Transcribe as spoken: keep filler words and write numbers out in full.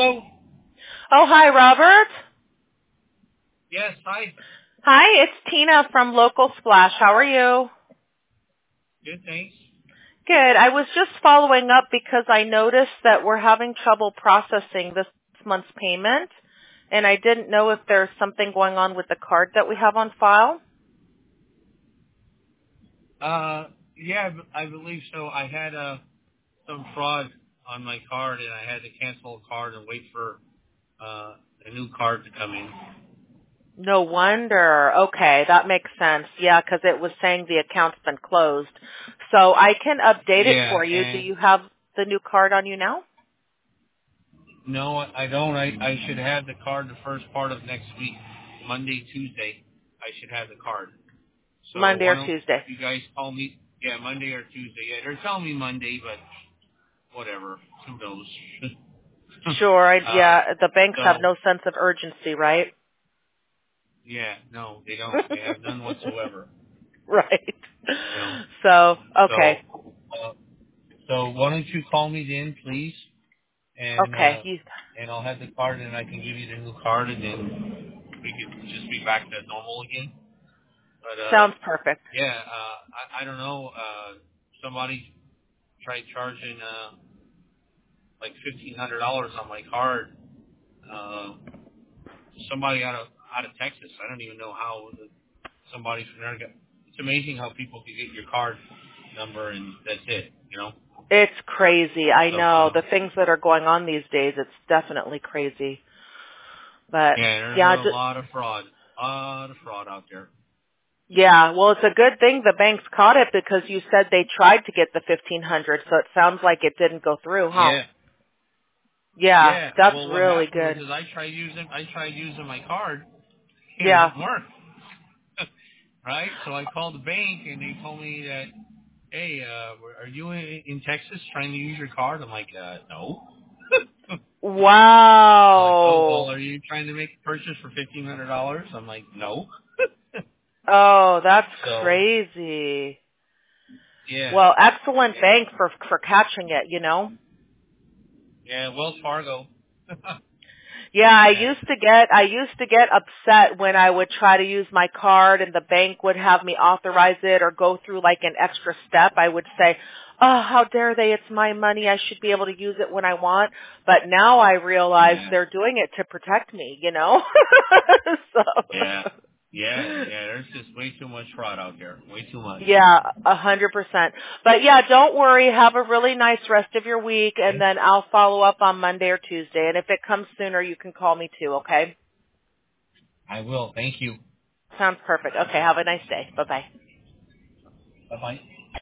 Hello? Oh, hi, Robert. Yes, hi. Hi, it's Tina from Local Splash. How are you? Good, thanks. Good. I was just following up because I noticed that we're having trouble processing this month's payment, and I didn't know if there's something going on with the card that we have on file. Uh, yeah, I b- I believe so. I had uh, some fraud on my card, and I had to cancel a card and wait for uh, a new card to come in. No wonder. Okay, that makes sense. Yeah, because it was saying the account's been closed. So I can update it Yeah, for you. Do and you have the new card on you now? no, I don't. I, I should have the card the first part of next week, Monday, Tuesday. I should have the card. So Monday why or don't Tuesday? you guys call me? Yeah, Monday or Tuesday. Yeah, they're telling me Monday, but whatever. Who knows? Sure. I, uh, yeah, the banks have so no sense of urgency, right? yeah, no, they don't. They have none whatsoever. Right. You know. So, So, okay. uh, so why don't you call me then, please, and Okay. uh, You, and I'll have the card, and I can give you the new card, and then we can just be back to normal again. But uh, sounds perfect. yeah, uh, I, I don't know. Uh, somebody tried charging uh, like fifteen hundred dollars on my card. Uh, somebody out of out of Texas. I don't even know how the, somebody from there got. It's amazing how people can get your card number and that's it. You know. It's crazy. I So know. uh, The things that are going on these days, it's definitely crazy. But, yeah, there's yeah, a just, lot of fraud, a lot of fraud out there. yeah. Well, it's a good thing the banks caught it because you said they tried to get the fifteen hundred, so it sounds like it didn't go through, huh? Yeah, Yeah, yeah. that's Well, what really happened was good. is I tried using I tried using my card and it Yeah. didn't work. Right? So I called the bank and they told me that, hey, uh, are you in, in Texas trying to use your card? I'm like, uh, no. They're like, oh, well, Wow. are you trying to make a purchase for fifteen hundred dollars? I'm like, no. Oh, that's So crazy. yeah, Well, excellent yeah, bank for for catching it, you know. yeah. Wells Fargo. Yeah, I Yeah, used to get I used to get upset when I would try to use my card and the bank would have me authorize it or go through like an extra step. I would say, "Oh, how dare they? It's my money. I should be able to use it when I want." But now I realize yeah. they're doing it to protect me, you know? Yeah, so yeah, yeah. There's just way too much fraud out there. Way too much. yeah, a hundred percent. But yeah, don't worry. Have a really nice rest of your week, and Okay. then I'll follow up on Monday or Tuesday. And if it comes sooner, you can call me too. Okay? I will. Thank you. Sounds perfect. Okay. Have a nice day. Bye bye. Bye bye.